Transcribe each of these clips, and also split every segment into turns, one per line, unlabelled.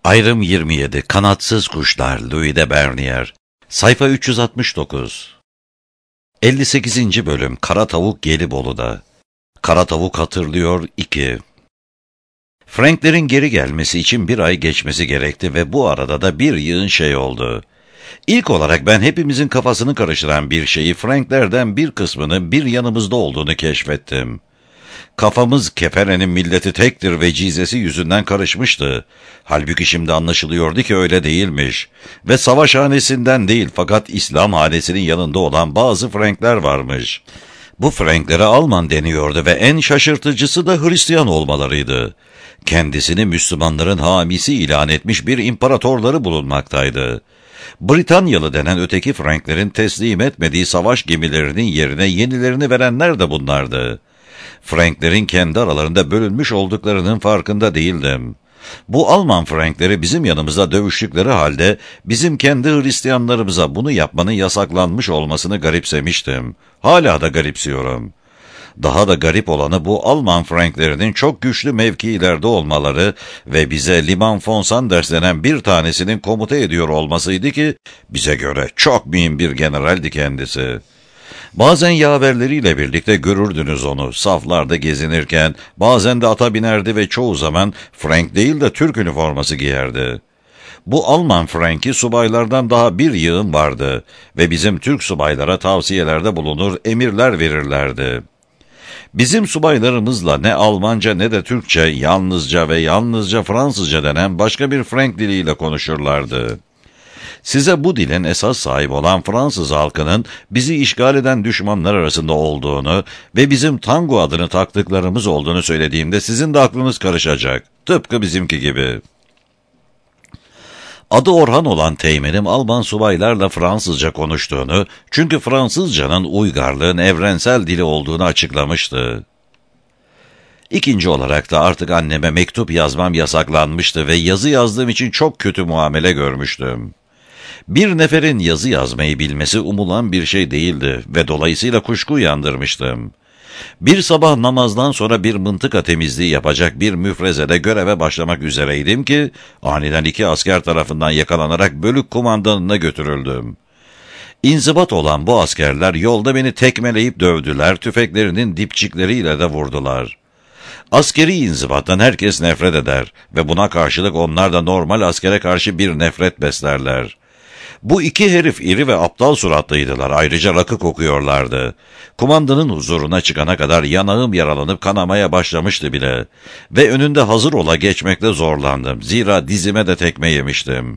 Ayrım 27 Kanatsız Kuşlar Louis de Bernier Sayfa 369 58. Bölüm Kara Tavuk Gelibolu'da Kara Tavuk Hatırlıyor 2 Franklerin geri gelmesi için bir ay geçmesi gerekti ve bu arada da bir yığın şey oldu. İlk olarak ben hepimizin kafasını karıştıran bir şeyi, Franklerden bir kısmının bir yanımızda olduğunu keşfettim. Kafamız Kefene'nin milleti tektir ve cizesi yüzünden karışmıştı. Halbuki şimdi anlaşılıyordu ki öyle değilmiş. Ve savaş hanesinden değil fakat İslam hanesinin yanında olan bazı Frankler varmış. Bu Franklere Alman deniyordu ve en şaşırtıcısı da Hristiyan olmalarıydı. Kendisini Müslümanların hamisi ilan etmiş bir imparatorları bulunmaktaydı. Britanyalı denen öteki Franklerin teslim etmediği savaş gemilerinin yerine yenilerini verenler de bunlardı. Franklerin kendi aralarında bölünmüş olduklarının farkında değildim. Bu Alman Frankleri bizim yanımızda dövüştükleri halde bizim kendi Hristiyanlarımıza bunu yapmanın yasaklanmış olmasını garipsemiştim. Hala da garipsiyorum. Daha da garip olanı bu Alman Franklerinin çok güçlü mevkilerde olmaları ve bize Liman von Sanders denen bir tanesinin komuta ediyor olmasıydı ki bize göre çok mühim bir generaldi kendisi. Bazen yaverleriyle birlikte görürdünüz onu saflarda gezinirken, bazen de ata binerdi ve çoğu zaman Frank değil de Türk üniforması giyerdi. Bu Alman Frank'i subaylardan daha bir yığın vardı ve bizim Türk subaylara tavsiyelerde bulunur, emirler verirlerdi. Bizim subaylarımızla ne Almanca ne de Türkçe, yalnızca ve yalnızca Fransızca denen başka bir Frank diliyle konuşurlardı. Size bu dilin esas sahibi olan Fransız halkının bizi işgal eden düşmanlar arasında olduğunu ve bizim tango adını taktıklarımız olduğunu söylediğimde sizin de aklınız karışacak. Tıpkı bizimki gibi. Adı Orhan olan Teğmen'im Alman subaylarla Fransızca konuştuğunu, çünkü Fransızcanın uygarlığın evrensel dili olduğunu açıklamıştı. İkinci olarak da artık anneme mektup yazmam yasaklanmıştı ve yazı yazdığım için çok kötü muamele görmüştüm. Bir neferin yazı yazmayı bilmesi umulan bir şey değildi ve dolayısıyla kuşku uyandırmıştım. Bir sabah namazdan sonra bir mıntıka temizliği yapacak bir müfrezede göreve başlamak üzereydim ki aniden 2 asker tarafından yakalanarak bölük kumandanına götürüldüm. İnzibat olan bu askerler yolda beni tekmeleyip dövdüler, tüfeklerinin dipçikleriyle de vurdular. Askeri inzibattan herkes nefret eder ve buna karşılık onlar da normal askere karşı bir nefret beslerler. Bu iki herif iri ve aptal suratlıydılar, ayrıca rakı kokuyorlardı. Kumandanın huzuruna çıkana kadar yanağım yaralanıp kanamaya başlamıştı bile. Ve önünde hazır ola geçmekte zorlandım, zira dizime de tekme yemiştim.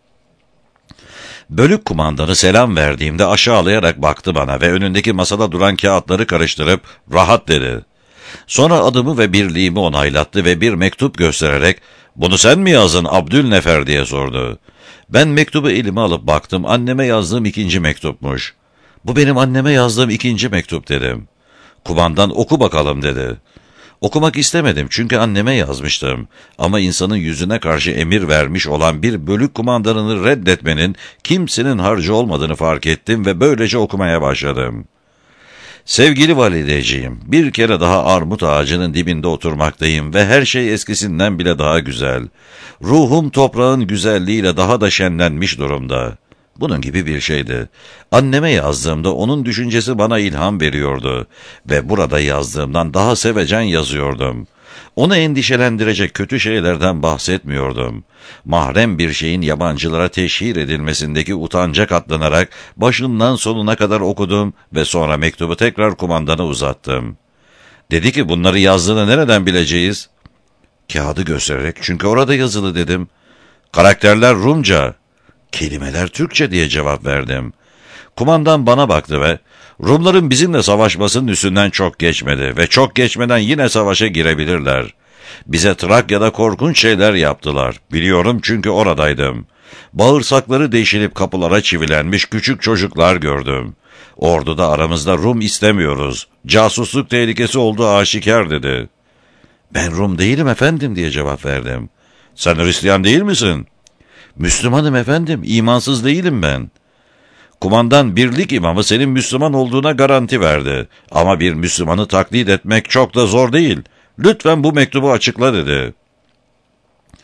Bölük kumandanı selam verdiğimde aşağılayarak baktı bana ve önündeki masada duran kağıtları karıştırıp rahat dedi. Sonra adımı ve birliğimi onaylattı ve bir mektup göstererek "Bunu sen mi yazdın Abdülnefer?" diye sordu. Ben mektubu elime alıp baktım, anneme yazdığım 2. mektupmuş. "Bu benim anneme yazdığım 2. mektup" dedim. Kumandan "Oku bakalım" dedi. Okumak istemedim çünkü anneme yazmıştım. Ama insanın yüzüne karşı emir vermiş olan bir bölük kumandanını reddetmenin kimsenin harcı olmadığını fark ettim ve böylece okumaya başladım. "Sevgili valideciğim, bir kere daha armut ağacının dibinde oturmaktayım ve her şey eskisinden bile daha güzel. Ruhum toprağın güzelliğiyle daha da şenlenmiş durumda." Bunun gibi bir şeydi. Anneme yazdığımda onun düşüncesi bana ilham veriyordu ve burada yazdığımdan daha sevecen yazıyordum. Onu endişelendirecek kötü şeylerden bahsetmiyordum. Mahrem bir şeyin yabancılara teşhir edilmesindeki utanca katlanarak başından sonuna kadar okudum ve sonra mektubu tekrar kumandana uzattım. Dedi ki "Bunları yazdığını nereden bileceğiz?" Kağıdı göstererek "Çünkü orada yazılı" dedim. "Karakterler Rumca, kelimeler Türkçe" diye cevap verdim. Kumandan bana baktı ve "Rumların bizimle savaşmasının üstünden çok geçmedi ve çok geçmeden yine savaşa girebilirler. Bize Trakya'da korkunç şeyler yaptılar. Biliyorum çünkü oradaydım. Bağırsakları deşilip kapılara çivilenmiş küçük çocuklar gördüm. Orduda aramızda Rum istemiyoruz. Casusluk tehlikesi olduğu aşikar" dedi. "Ben Rum değilim efendim" diye cevap verdim. "Sen Hristiyan değil misin?" "Müslümanım efendim, imansız değilim ben." Kumandan "Birlik imamı senin Müslüman olduğuna garanti verdi. Ama bir Müslümanı taklit etmek çok da zor değil. Lütfen bu mektubu açıkla" dedi.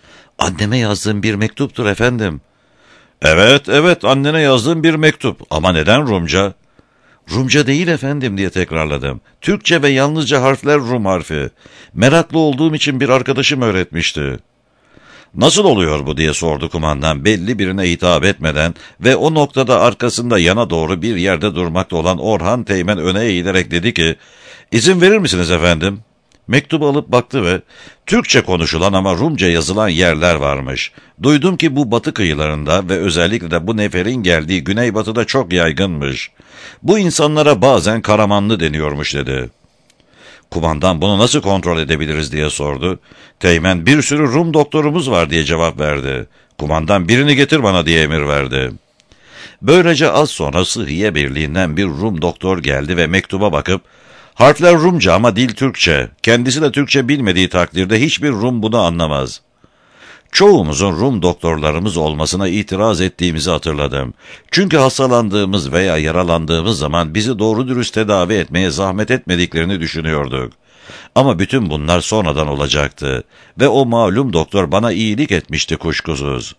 Anneme yazdığım bir mektuptur efendim. Evet, evet, annene yazdığım bir mektup. Ama neden Rumca? Rumca değil efendim diye tekrarladım. Türkçe ve yalnızca harfler Rum harfi. Meraklı olduğum için bir arkadaşım öğretmişti. Nasıl oluyor bu diye sordu kumandan belli birine hitap etmeden ve o noktada arkasında yana doğru bir yerde durmakta olan Orhan Teğmen öne eğilerek dedi ki, "İzin verir misiniz efendim?" Mektubu alıp baktı ve Türkçe konuşulan ama Rumca yazılan yerler varmış. Duydum ki bu batı kıyılarında ve özellikle de bu neferin geldiği güneybatıda çok yaygınmış. Bu insanlara bazen Karamanlı deniyormuş dedi. Kumandan bunu nasıl kontrol edebiliriz diye sordu. Teğmen bir sürü Rum doktorumuz var diye cevap verdi. Kumandan birini getir bana diye emir verdi. Böylece az sonra Sıhhiye Birliği'nden bir Rum doktor geldi ve mektuba bakıp harfler Rumca ama dil Türkçe. Kendisi de Türkçe bilmediği takdirde hiçbir Rum bunu anlamaz. Çoğumuzun Rum doktorlarımız olmasına itiraz ettiğimizi hatırladım. Çünkü hastalandığımız veya yaralandığımız zaman bizi doğru dürüst tedavi etmeye zahmet etmediklerini düşünüyorduk. Ama bütün bunlar sonradan olacaktı ve o malum doktor bana iyilik etmişti kuşkusuz.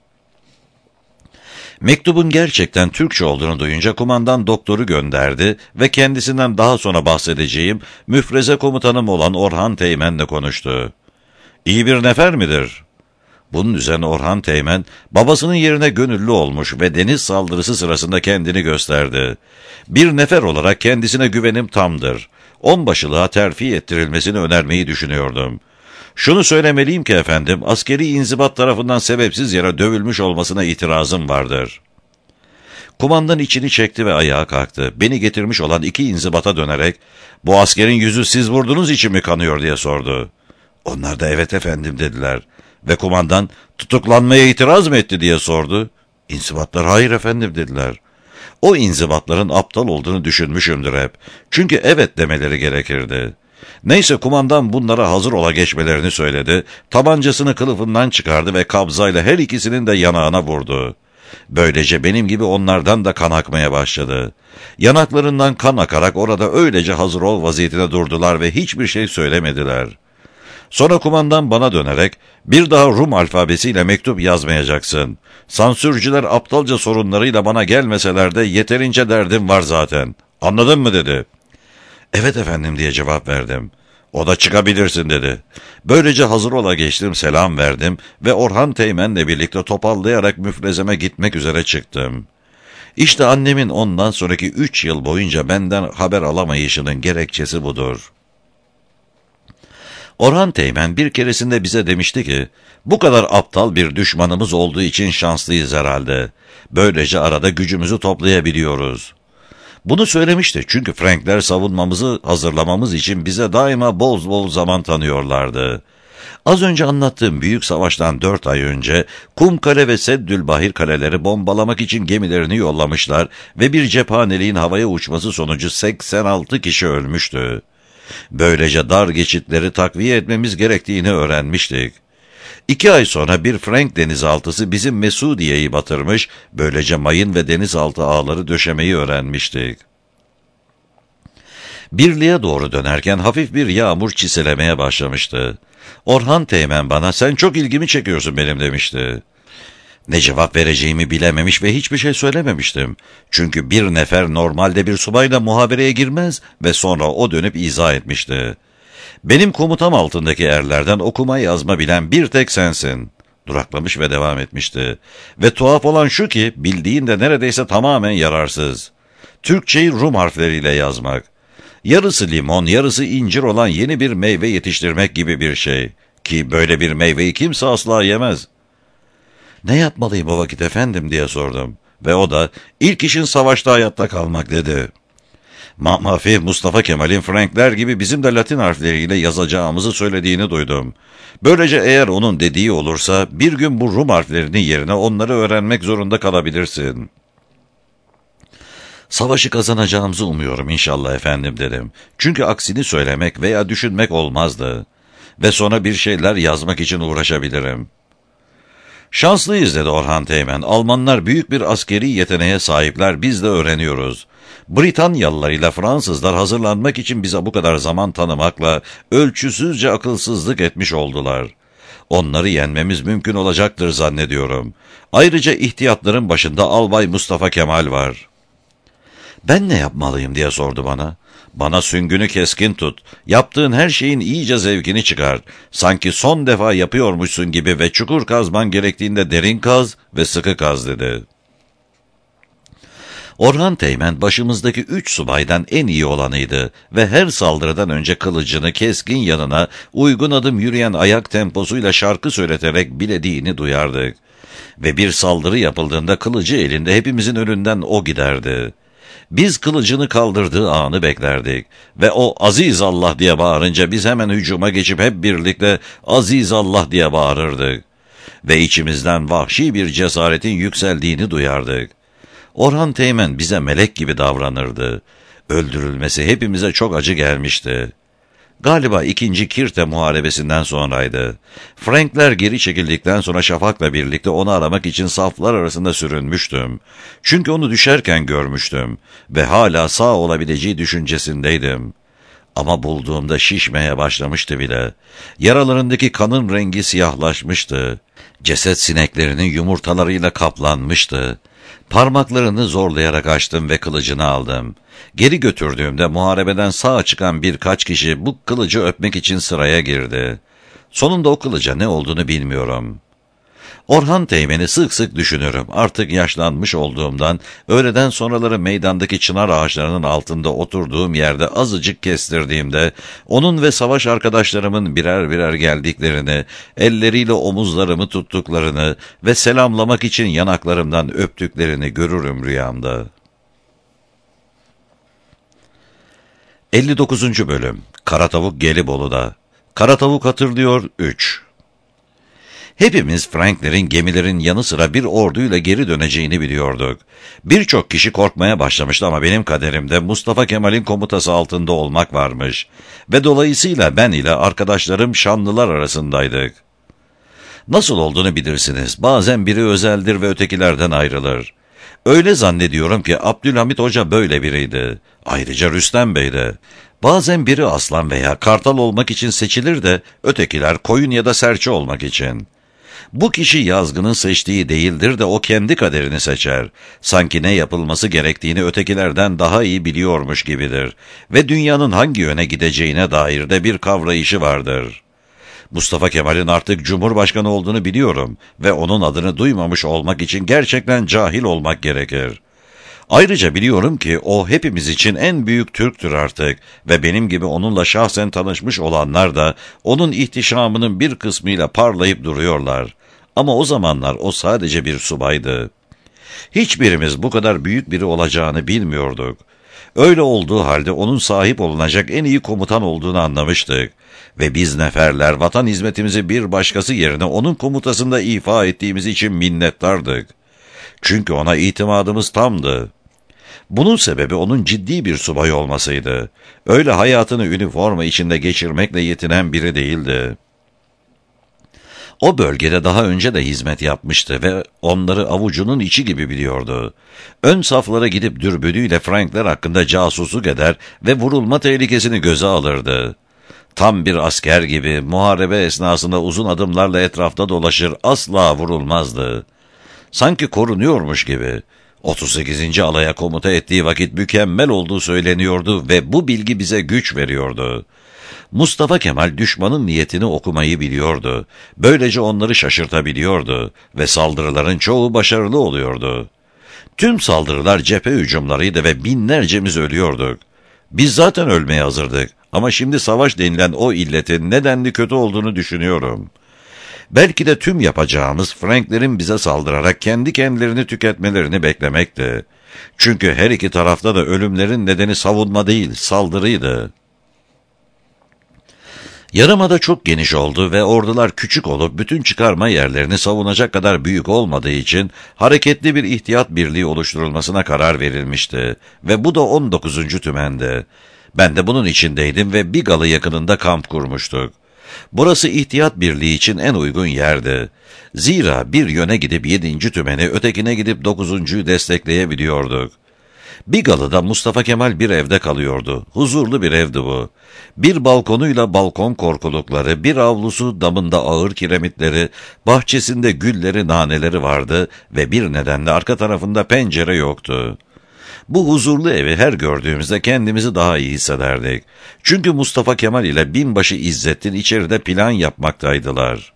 Mektubun gerçekten Türkçe olduğunu duyunca kumandan doktoru gönderdi ve kendisinden daha sonra bahsedeceğim müfreze komutanım olan Orhan Teğmen'le konuştu. "İyi bir nefer midir?" Bunun üzerine Orhan Teğmen, babasının yerine gönüllü olmuş ve deniz saldırısı sırasında kendini gösterdi. Bir nefer olarak kendisine güvenim tamdır. Onbaşılığa terfi ettirilmesini önermeyi düşünüyordum. Şunu söylemeliyim ki efendim, askeri inzibat tarafından sebepsiz yere dövülmüş olmasına itirazım vardır. Kumandan içini çekti ve ayağa kalktı. Beni getirmiş olan 2 inzibata dönerek, "Bu askerin yüzü siz vurduğunuz için mi kanıyor?" diye sordu. Onlar da "Evet efendim" dediler. Ve kumandan, "Tutuklanmaya itiraz mı etti?" diye sordu. İnzibatlar "Hayır efendim" dediler. O inzibatların aptal olduğunu düşünmüşümdür hep. Çünkü evet demeleri gerekirdi. Neyse kumandan bunlara hazır ola geçmelerini söyledi. Tabancasını kılıfından çıkardı ve kabzayla her ikisinin de yanağına vurdu. Böylece benim gibi onlardan da kan akmaya başladı. Yanaklarından kan akarak orada öylece hazır ol vaziyetine durdular ve hiçbir şey söylemediler. Sonra kumandan bana dönerek, "Bir daha Rum alfabesiyle mektup yazmayacaksın. Sansürcüler aptalca sorunlarıyla bana gelmeseler de yeterince derdim var zaten. Anladın mı?" dedi. "Evet efendim" diye cevap verdim. O da "Çıkabilirsin" dedi. Böylece hazır ola geçtim, selam verdim ve Orhan Teğmen'le birlikte topallayarak müfrezeme gitmek üzere çıktım. İşte annemin ondan sonraki 3 yıl boyunca benden haber alamayışının gerekçesi budur. Orhan Teğmen bir keresinde bize demişti ki, "Bu kadar aptal bir düşmanımız olduğu için şanslıyız herhalde. Böylece arada gücümüzü toplayabiliyoruz." Bunu söylemişti çünkü Frankler savunmamızı hazırlamamız için bize daima bol bol zaman tanıyorlardı. Az önce anlattığım büyük savaştan 4 ay önce Kumkale ve Seddülbahir kaleleri bombalamak için gemilerini yollamışlar ve bir cephaneliğin havaya uçması sonucu 86 kişi ölmüştü. Böylece dar geçitleri takviye etmemiz gerektiğini öğrenmiştik. 2 ay sonra bir Frank denizaltısı bizim Mesudiye'yi batırmış, böylece mayın ve denizaltı ağları döşemeyi öğrenmiştik. Birliğe doğru dönerken hafif bir yağmur çiselemeye başlamıştı. Orhan Teğmen bana, "Sen çok ilgimi çekiyorsun benim" demişti. Ne cevap vereceğimi bilememiş ve hiçbir şey söylememiştim. Çünkü bir nefer normalde bir subayla muhabereye girmez ve sonra o dönüp izah etmişti. "Benim komutam altındaki erlerden okuma yazma bilen bir tek sensin." Duraklamış ve devam etmişti. "Ve tuhaf olan şu ki bildiğin de neredeyse tamamen yararsız. Türkçeyi Rum harfleriyle yazmak. Yarısı limon, yarısı incir olan yeni bir meyve yetiştirmek gibi bir şey. Ki böyle bir meyveyi kimse asla yemez." "Ne yapmalıyım o vakit efendim?" diye sordum. Ve o da, "İlk işin savaşta hayatta kalmak" dedi. Mahmafi Mustafa Kemal'in Frankler gibi bizim de Latin harfleriyle yazacağımızı söylediğini duydum. Böylece eğer onun dediği olursa bir gün bu Rum harflerinin yerine onları öğrenmek zorunda kalabilirsin. "Savaşı kazanacağımızı umuyorum inşallah efendim" dedim. Çünkü aksini söylemek veya düşünmek olmazdı. Ve sonra bir şeyler yazmak için uğraşabilirim. "Şanslıyız" dedi Orhan Teğmen. "Almanlar büyük bir askeri yeteneğe sahipler, biz de öğreniyoruz. Britanyalılar ile Fransızlar hazırlanmak için bize bu kadar zaman tanımakla ölçüsüzce akılsızlık etmiş oldular. Onları yenmemiz mümkün olacaktır zannediyorum. Ayrıca ihtiyatların başında Albay Mustafa Kemal var. Ben ne yapmalıyım diye sordu bana. Bana süngünü keskin tut. Yaptığın her şeyin iyice zevkini çıkar. Sanki son defa yapıyormuşsun gibi ve çukur kazman gerektiğinde derin kaz ve sıkı kaz dedi. Orhan Teğmen başımızdaki 3 subaydan en iyi olanıydı ve her saldırıdan önce kılıcını keskin yanına uygun adım yürüyen ayak temposuyla şarkı söyleterek bilediğini duyardık. Ve bir saldırı yapıldığında kılıcı elinde hepimizin önünden o giderdi. Biz kılıcını kaldırdığı anı beklerdik ve o "Aziz Allah" diye bağırınca biz hemen hücuma geçip hep birlikte "Aziz Allah" diye bağırırdık ve içimizden vahşi bir cesaretin yükseldiğini duyardık. Orhan Teğmen bize melek gibi davranırdı. Öldürülmesi hepimize çok acı gelmişti. Galiba 2. Kirte Muharebesi'nden sonraydı. Frankler geri çekildikten sonra Şafak'la birlikte onu aramak için saflar arasında sürünmüştüm. Çünkü onu düşerken görmüştüm ve hala sağ olabileceği düşüncesindeydim. Ama bulduğumda şişmeye başlamıştı bile. Yaralarındaki kanın rengi siyahlaşmıştı. Ceset sineklerinin yumurtalarıyla kaplanmıştı. Parmaklarını zorlayarak açtım ve kılıcını aldım. Geri götürdüğümde muharebeden sağ çıkan birkaç kişi bu kılıcı öpmek için sıraya girdi. Sonunda o kılıca ne olduğunu bilmiyorum. Orhan Teğmen'i sık sık düşünürüm. Artık yaşlanmış olduğumdan öğleden sonraları meydandaki çınar ağaçlarının altında oturduğum yerde azıcık kestirdiğimde onun ve savaş arkadaşlarımın birer birer geldiklerini, elleriyle omuzlarımı tuttuklarını ve selamlamak için yanaklarımdan öptüklerini görürüm rüyamda. 59. Bölüm Karatavuk Gelibolu'da. Karatavuk hatırlıyor 3. Hepimiz Franklerin gemilerin yanı sıra bir orduyla geri döneceğini biliyorduk. Birçok kişi korkmaya başlamıştı ama benim kaderimde Mustafa Kemal'in komutası altında olmak varmış. Ve dolayısıyla ben ile arkadaşlarım şanlılar arasındaydık. Nasıl olduğunu bilirsiniz. Bazen biri özeldir ve ötekilerden ayrılır. Öyle zannediyorum ki Abdülhamit Hoca böyle biriydi. Ayrıca Rüstem Bey de. Bazen biri aslan veya kartal olmak için seçilir de ötekiler koyun ya da serçe olmak için. Bu kişi yazgının seçtiği değildir de o kendi kaderini seçer. Sanki ne yapılması gerektiğini ötekilerden daha iyi biliyormuş gibidir. Ve dünyanın hangi yöne gideceğine dair de bir kavrayışı vardır. Mustafa Kemal'in artık Cumhurbaşkanı olduğunu biliyorum ve onun adını duymamış olmak için gerçekten cahil olmak gerekir. Ayrıca biliyorum ki o hepimiz için en büyük Türktür artık ve benim gibi onunla şahsen tanışmış olanlar da onun ihtişamının bir kısmıyla parlayıp duruyorlar. Ama o zamanlar o sadece bir subaydı. Hiçbirimiz bu kadar büyük biri olacağını bilmiyorduk. Öyle olduğu halde onun sahip olunacak en iyi komutan olduğunu anlamıştık. Ve biz neferler vatan hizmetimizi bir başkası yerine onun komutasında ifa ettiğimiz için minnettardık. Çünkü ona itimadımız tamdı. Bunun sebebi onun ciddi bir subay olmasıydı. Öyle hayatını üniforma içinde geçirmekle yetinen biri değildi. O bölgede daha önce de hizmet yapmıştı ve onları avucunun içi gibi biliyordu. Ön saflara gidip dürbünüyle Frankler hakkında casusluk eder ve vurulma tehlikesini göze alırdı. Tam bir asker gibi muharebe esnasında uzun adımlarla etrafta dolaşır, asla vurulmazdı. Sanki korunuyormuş gibi. 38. alaya komuta ettiği vakit mükemmel olduğu söyleniyordu ve bu bilgi bize güç veriyordu. Mustafa Kemal düşmanın niyetini okumayı biliyordu. Böylece onları şaşırtabiliyordu ve saldırıların çoğu başarılı oluyordu. Tüm saldırılar cephe hücumlarıydı ve binlercemiz ölüyorduk. Biz zaten ölmeye hazırdık ama şimdi savaş denilen o illetin nedenli kötü olduğunu düşünüyorum. Belki de tüm yapacağımız Franklerin bize saldırarak kendi kendilerini tüketmelerini beklemekti. Çünkü her iki tarafta da ölümlerin nedeni savunma değil, saldırıydı. Yarımada çok geniş oldu ve ordular küçük olup bütün çıkarma yerlerini savunacak kadar büyük olmadığı için hareketli bir ihtiyat birliği oluşturulmasına karar verilmişti ve bu da 19. tümendi. Ben de bunun içindeydim ve Bigalı yakınında kamp kurmuştuk. Burası ihtiyat birliği için en uygun yerdi. Zira bir yöne gidip 7. tümeni, ötekine gidip 9.'yu destekleyebiliyorduk. Bigalı'da Mustafa Kemal bir evde kalıyordu. Huzurlu bir evdi bu. Bir balkonuyla balkon korkulukları, bir avlusu, damında ağır kiremitleri, bahçesinde gülleri, naneleri vardı ve bir nedenle arka tarafında pencere yoktu. Bu huzurlu evi her gördüğümüzde kendimizi daha iyi hissederdik. Çünkü Mustafa Kemal ile binbaşı İzzettin içeride plan yapmaktaydılar.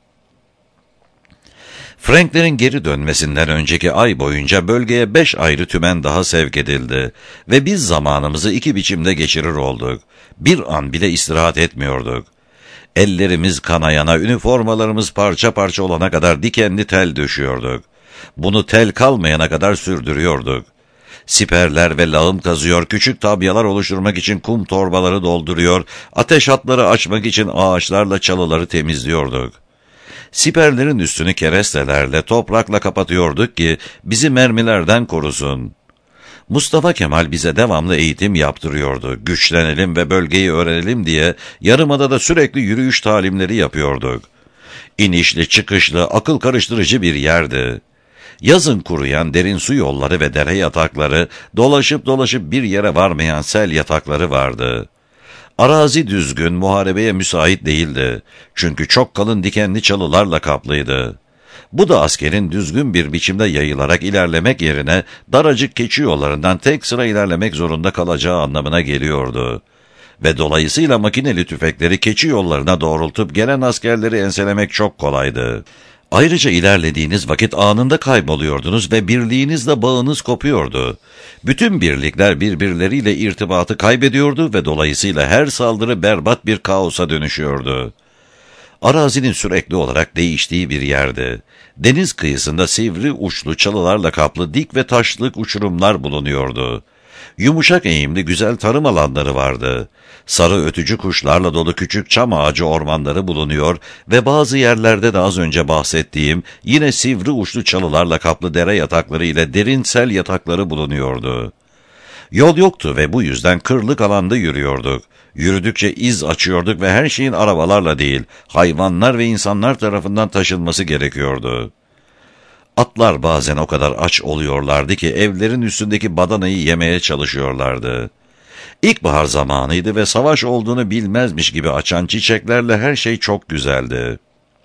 Franklerin geri dönmesinden önceki ay boyunca bölgeye 5 ayrı tümen daha sevk edildi ve biz zamanımızı iki biçimde geçirir olduk. Bir an bile istirahat etmiyorduk. Ellerimiz kanayana, üniformalarımız parça parça olana kadar dikenli tel döşüyorduk. Bunu tel kalmayana kadar sürdürüyorduk. Siperler ve lağım kazıyor, küçük tabyalar oluşturmak için kum torbaları dolduruyor, ateş hatları açmak için ağaçlarla çalıları temizliyorduk. Siperlerin üstünü kerestelerle, toprakla kapatıyorduk ki bizi mermilerden korusun. Mustafa Kemal bize devamlı eğitim yaptırıyordu. Güçlenelim ve bölgeyi öğrenelim diye yarımadada sürekli yürüyüş talimleri yapıyorduk. İnişli, çıkışlı, akıl karıştırıcı bir yerdi. Yazın kuruyan derin su yolları ve dere yatakları, dolaşıp dolaşıp bir yere varmayan sel yatakları vardı. Arazi düzgün, muharebeye müsait değildi. Çünkü çok kalın dikenli çalılarla kaplıydı. Bu da askerin düzgün bir biçimde yayılarak ilerlemek yerine daracık keçi yollarından tek sıra ilerlemek zorunda kalacağı anlamına geliyordu. Ve dolayısıyla makineli tüfekleri keçi yollarına doğrultup gelen askerleri enselemek çok kolaydı. Ayrıca ilerlediğiniz vakit anında kayboluyordunuz ve birliğinizle bağınız kopuyordu. Bütün birlikler birbirleriyle irtibatı kaybediyordu ve dolayısıyla her saldırı berbat bir kaosa dönüşüyordu. Arazinin sürekli olarak değiştiği bir yerdi. Deniz kıyısında sivri uçlu çalılarla kaplı dik ve taşlık uçurumlar bulunuyordu. Yumuşak eğimli güzel tarım alanları vardı. Sarı ötücü kuşlarla dolu küçük çam ağacı ormanları bulunuyor ve bazı yerlerde de az önce bahsettiğim yine sivri uçlu çalılarla kaplı dere yatakları ile derin sel yatakları bulunuyordu. Yol yoktu ve bu yüzden kırlık alanda yürüyorduk. Yürüdükçe iz açıyorduk ve her şeyin arabalarla değil, hayvanlar ve insanlar tarafından taşınması gerekiyordu. Atlar bazen o kadar aç oluyorlardı ki evlerin üstündeki badanayı yemeye çalışıyorlardı. İlkbahar zamanıydı ve savaş olduğunu bilmezmiş gibi açan çiçeklerle her şey çok güzeldi.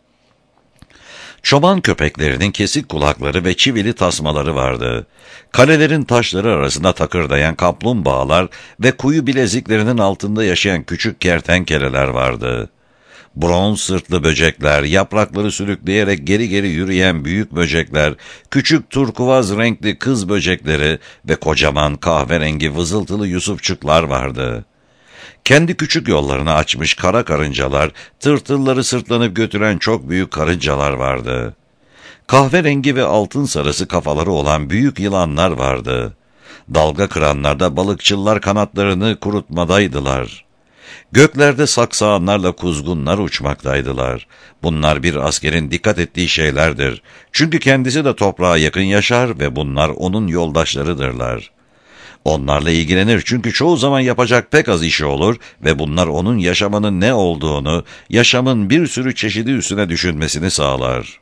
Çoban köpeklerinin kesik kulakları ve çivili tasmaları vardı. Kalelerin taşları arasında takırdayan kaplumbağalar ve kuyu bileziklerinin altında yaşayan küçük kertenkeleler vardı. Bronz sırtlı böcekler, yaprakları sürükleyerek geri geri yürüyen büyük böcekler, küçük turkuaz renkli kız böcekleri ve kocaman kahverengi vızıltılı yusufçuklar vardı. Kendi küçük yollarını açmış kara karıncalar, tırtılları sırtlanıp götüren çok büyük karıncalar vardı. Kahverengi ve altın sarısı kafaları olan büyük yılanlar vardı. Dalga kıranlarda balıkçılar kanatlarını kurutmadaydılar. Göklerde saksağanlarla kuzgunlar uçmaktaydılar. Bunlar bir askerin dikkat ettiği şeylerdir. Çünkü kendisi de toprağa yakın yaşar ve bunlar onun yoldaşlarıdırlar. Onlarla ilgilenir çünkü çoğu zaman yapacak pek az işi olur ve bunlar onun yaşamanın ne olduğunu, yaşamın bir sürü çeşidi üstüne düşünmesini sağlar.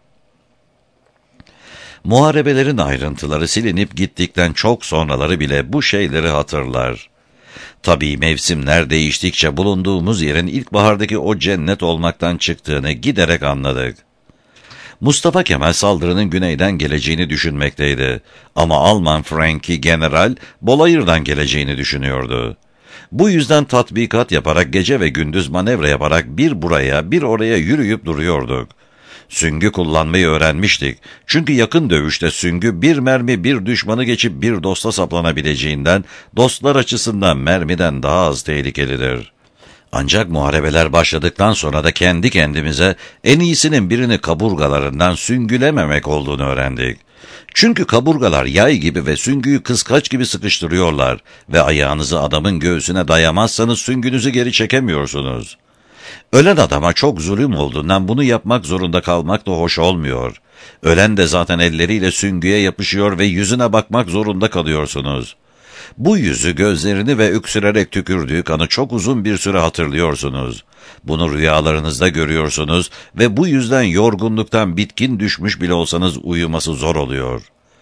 Muharebelerin ayrıntıları silinip gittikten çok sonraları bile bu şeyleri hatırlar. Tabii mevsimler değiştikçe bulunduğumuz yerin ilkbahardaki o cennet olmaktan çıktığını giderek anladık. Mustafa Kemal saldırının güneyden geleceğini düşünmekteydi. Ama Alman Franki General Bolayır'dan geleceğini düşünüyordu. Bu yüzden tatbikat yaparak gece ve gündüz manevra yaparak bir buraya bir oraya yürüyüp duruyorduk. Süngü kullanmayı öğrenmiştik. Çünkü yakın dövüşte süngü bir mermi bir düşmanı geçip bir dosta saplanabileceğinden dostlar açısından mermiden daha az tehlikelidir. Ancak muharebeler başladıktan sonra da kendi kendimize en iyisinin birini kaburgalarından süngülememek olduğunu öğrendik. Çünkü kaburgalar yay gibi ve süngüyü kıskaç gibi sıkıştırıyorlar ve ayağınızı adamın göğsüne dayamazsanız süngünüzü geri çekemiyorsunuz. Ölen adama çok zulüm olduğundan bunu yapmak zorunda kalmak da hoş olmuyor. Ölen de zaten elleriyle süngüye yapışıyor ve yüzüne bakmak zorunda kalıyorsunuz. Bu yüzü, gözlerini ve öksürerek tükürdüğü kanı çok uzun bir süre hatırlıyorsunuz. Bunu rüyalarınızda görüyorsunuz ve bu yüzden yorgunluktan bitkin düşmüş bile olsanız uyuması zor oluyor.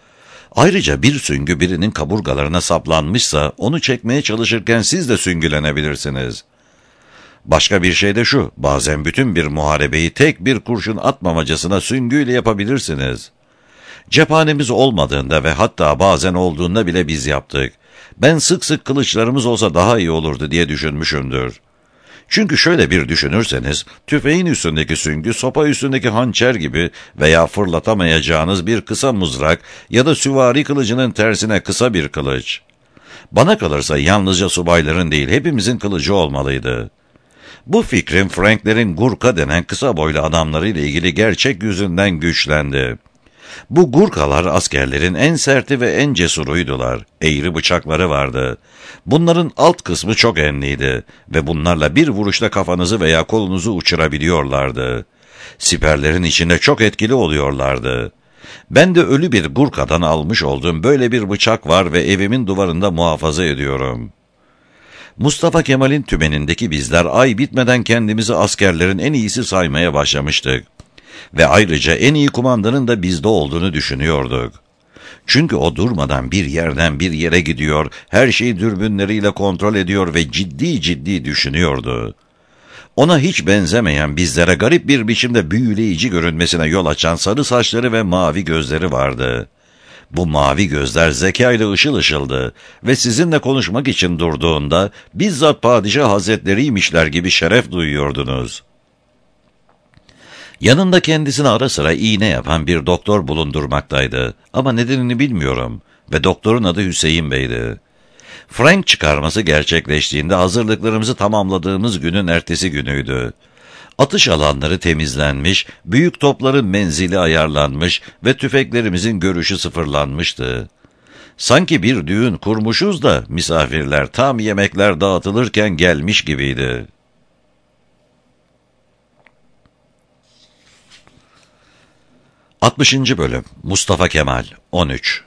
Ayrıca bir süngü birinin kaburgalarına saplanmışsa onu çekmeye çalışırken siz de süngülenebilirsiniz. Başka bir şey de şu, bazen bütün bir muharebeyi tek bir kurşun atmamacasına süngüyle yapabilirsiniz. Cephanemiz olmadığında ve hatta bazen olduğunda bile biz yaptık. Ben sık sık kılıçlarımız olsa daha iyi olurdu diye düşünmüşümdür. Çünkü şöyle bir düşünürseniz, tüfeğin üstündeki süngü, sopa üstündeki hançer gibi veya fırlatamayacağınız bir kısa mızrak ya da süvari kılıcının tersine kısa bir kılıç. Bana kalırsa yalnızca subayların değil, hepimizin kılıcı olmalıydı. Bu fikrim Franklerin Gurka denen kısa boylu adamlarıyla ilgili gerçek yüzünden güçlendi. Bu Gurkalar askerlerin en serti ve en cesuruydular. Eğri bıçakları vardı. Bunların alt kısmı çok enliydi ve bunlarla bir vuruşta kafanızı veya kolunuzu uçurabiliyorlardı. Siperlerin içinde çok etkili oluyorlardı. Ben de ölü bir Gurkadan almış olduğum böyle bir bıçak var ve evimin duvarında muhafaza ediyorum. Mustafa Kemal'in tümenindeki bizler ay bitmeden kendimizi askerlerin en iyisi saymaya başlamıştık. Ve ayrıca en iyi kumandanın da bizde olduğunu düşünüyorduk. Çünkü o durmadan bir yerden bir yere gidiyor, her şeyi dürbünleriyle kontrol ediyor ve ciddi ciddi düşünüyordu. Ona hiç benzemeyen bizlere garip bir biçimde büyüleyici görünmesine yol açan sarı saçları ve mavi gözleri vardı. Bu mavi gözler zekayla ışıl ışıldı ve sizinle konuşmak için durduğunda bizzat padişah hazretleriymişler gibi şeref duyuyordunuz. Yanında kendisine ara sıra iğne yapan bir doktor bulundurmaktaydı ama nedenini bilmiyorum ve doktorun adı Hüseyin Bey'di. Frank çıkarması gerçekleştiğinde hazırlıklarımızı tamamladığımız günün ertesi günüydü. Atış alanları temizlenmiş, büyük topların menzili ayarlanmış ve tüfeklerimizin görüşü sıfırlanmıştı. Sanki bir düğün kurmuşuz da misafirler tam yemekler dağıtılırken gelmiş gibiydi. 60. Bölüm Mustafa Kemal 13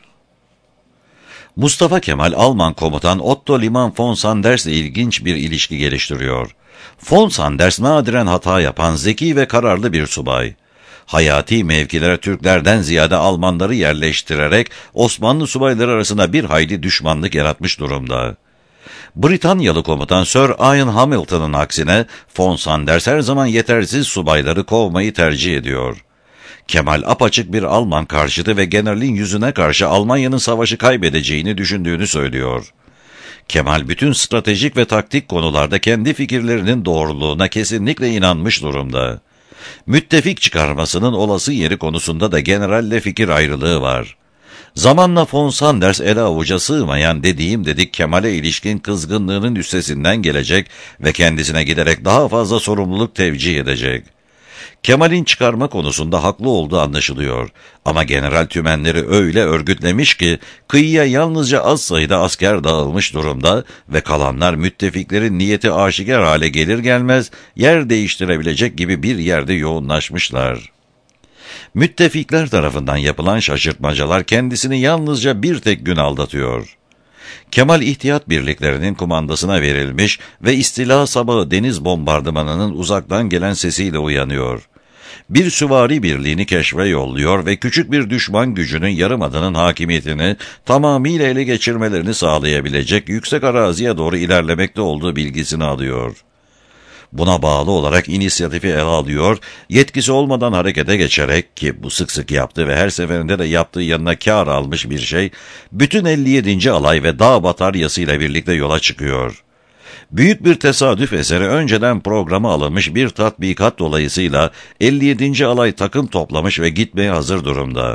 Mustafa Kemal, Alman komutan Otto Liman von Sanders ile ilginç bir ilişki geliştiriyor. Von Sanders nadiren hata yapan zeki ve kararlı bir subay. Hayati mevkilere Türklerden ziyade Almanları yerleştirerek Osmanlı subayları arasında bir hayli düşmanlık yaratmış durumda. Britanyalı komutan Sir Ian Hamilton'ın aksine von Sanders her zaman yetersiz subayları kovmayı tercih ediyor. Kemal apaçık bir Alman karşıtı ve generalin yüzüne karşı Almanya'nın savaşı kaybedeceğini düşündüğünü söylüyor. Kemal bütün stratejik ve taktik konularda kendi fikirlerinin doğruluğuna kesinlikle inanmış durumda. Müttefik çıkarmasının olası yeri konusunda da generalle fikir ayrılığı var. Zamanla von Sanders ele avuca sığmayan dediğim dedik Kemal'e ilişkin kızgınlığının üstesinden gelecek ve kendisine giderek daha fazla sorumluluk tevcih edecek. Kemal'in çıkarma konusunda haklı olduğu anlaşılıyor ama general tümenleri öyle örgütlemiş ki kıyıya yalnızca az sayıda asker dağılmış durumda ve kalanlar müttefiklerin niyeti aşikar hale gelir gelmez yer değiştirebilecek gibi bir yerde yoğunlaşmışlar. Müttefikler tarafından yapılan şaşırtmacalar kendisini yalnızca bir tek gün aldatıyor. Kemal ihtiyat birliklerinin kumandasına verilmiş ve istila sabahı deniz bombardımanının uzaktan gelen sesiyle uyanıyor. Bir süvari birliğini keşfe yolluyor ve küçük bir düşman gücünün yarımadanın hakimiyetini tamamıyla ele geçirmelerini sağlayabilecek yüksek araziye doğru ilerlemekte olduğu bilgisini alıyor. Buna bağlı olarak inisiyatifi ele alıyor, yetkisi olmadan harekete geçerek ki bu sık sık yaptı ve her seferinde de yaptığı yanına kâr almış bir şey, bütün 57. alay ve dağ bataryasıyla birlikte yola çıkıyor. Büyük bir tesadüf eseri önceden programa alınmış bir tatbikat dolayısıyla 57. alay takım toplamış ve gitmeye hazır durumda.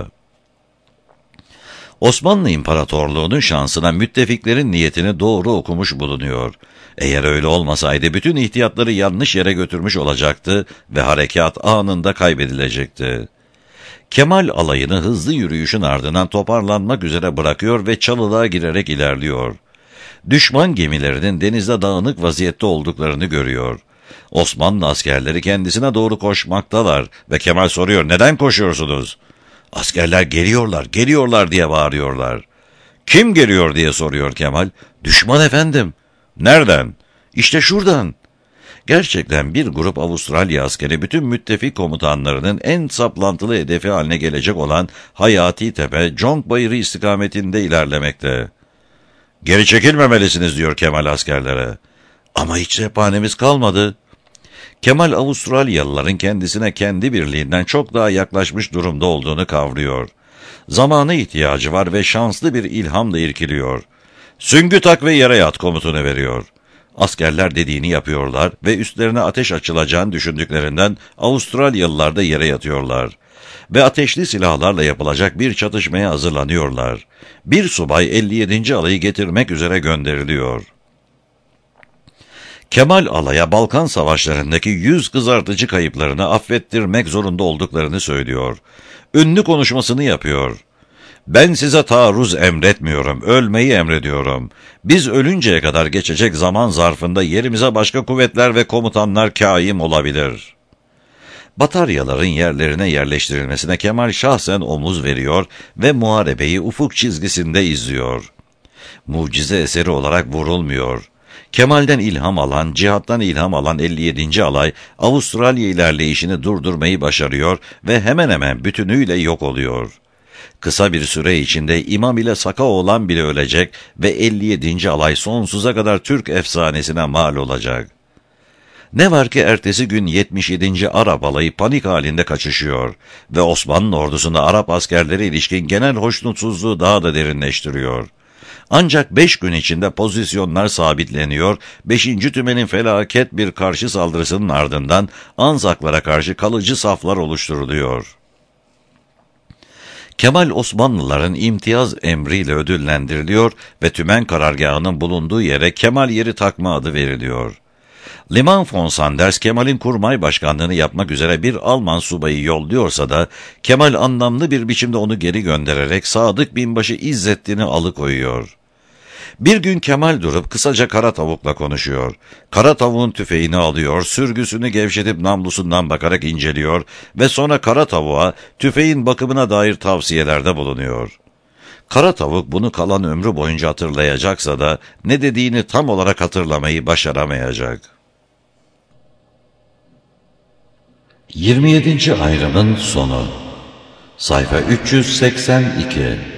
Osmanlı İmparatorluğu'nun şansına müttefiklerin niyetini doğru okumuş bulunuyor. Eğer öyle olmasaydı bütün ihtiyatları yanlış yere götürmüş olacaktı ve harekat anında kaybedilecekti. Kemal alayını hızlı yürüyüşün ardından toparlanmak üzere bırakıyor ve çalılığa girerek ilerliyor. Düşman gemilerinin denizde dağınık vaziyette olduklarını görüyor. Osmanlı askerleri kendisine doğru koşmaktalar ve Kemal soruyor, "Neden koşuyorsunuz?" "Askerler geliyorlar, geliyorlar" diye bağırıyorlar. "Kim geliyor?" diye soruyor Kemal. "Düşman efendim." "Nereden?" "İşte şuradan." Gerçekten bir grup Avustralya askeri bütün müttefik komutanlarının en saplantılı hedefi haline gelecek olan Hayati Tepe, Conk Bayırı istikametinde ilerlemekte. "Geri çekilmemelisiniz," diyor Kemal askerlere. "Ama hiç cephanemiz kalmadı." Kemal Avustralyalıların kendisine kendi birliğinden çok daha yaklaşmış durumda olduğunu kavruyor. Zamana ihtiyacı var ve şanslı bir ilhamla irkiliyor. "Süngü tak ve yere yat," komutunu veriyor. Askerler dediğini yapıyorlar ve üstlerine ateş açılacağını düşündüklerinden Avustralyalılar da yere yatıyorlar. Ve ateşli silahlarla yapılacak bir çatışmaya hazırlanıyorlar. Bir subay 57. alayı getirmek üzere gönderiliyor. Kemal alaya Balkan savaşlarındaki 100 kızartıcı kayıplarını affettirmek zorunda olduklarını söylüyor. Ünlü konuşmasını yapıyor. "Ben size taarruz emretmiyorum, ölmeyi emrediyorum. Biz ölünceye kadar geçecek zaman zarfında yerimize başka kuvvetler ve komutanlar kaim olabilir." Bataryaların yerlerine yerleştirilmesine Kemal şahsen omuz veriyor ve muharebeyi ufuk çizgisinde izliyor. Mucize eseri olarak vurulmuyor. Kemal'den ilham alan, cihattan ilham alan 57. alay, Avustralya ilerleyişini durdurmayı başarıyor ve hemen hemen bütünüyle yok oluyor. Kısa bir süre içinde İmam ile Sakaoğlan bile ölecek ve 57. alay sonsuza kadar Türk efsanesine mal olacak. Ne var ki ertesi gün 77. Arap alayı panik halinde kaçışıyor ve Osmanlı ordusunda Arap askerleri ilişkin genel hoşnutsuzluğu daha da derinleştiriyor. Ancak 5 gün içinde pozisyonlar sabitleniyor, 5. Tümen'in felaket bir karşı saldırısının ardından Anzaklara karşı kalıcı saflar oluşturuluyor. Kemal Osmanlıların imtiyaz emriyle ödüllendiriliyor ve Tümen karargahının bulunduğu yere Kemal Yeri Takma adı veriliyor. Liman von Sanders, Kemal'in kurmay başkanlığını yapmak üzere bir Alman subayı yolluyorsa da Kemal anlamlı bir biçimde onu geri göndererek Sadık Binbaşı İzzettin'i alıkoyuyor. Bir gün Kemal durup kısaca Kara Tavuk'la konuşuyor. Kara Tavuk'un tüfeğini alıyor, sürgüsünü gevşetip namlusundan bakarak inceliyor ve sonra Kara Tavuk'a tüfeğin bakımına dair tavsiyelerde bulunuyor. Kara Tavuk bunu kalan ömrü boyunca hatırlayacaksa da ne dediğini tam olarak hatırlamayı başaramayacak. 27. ayrımın sonu. Sayfa 382.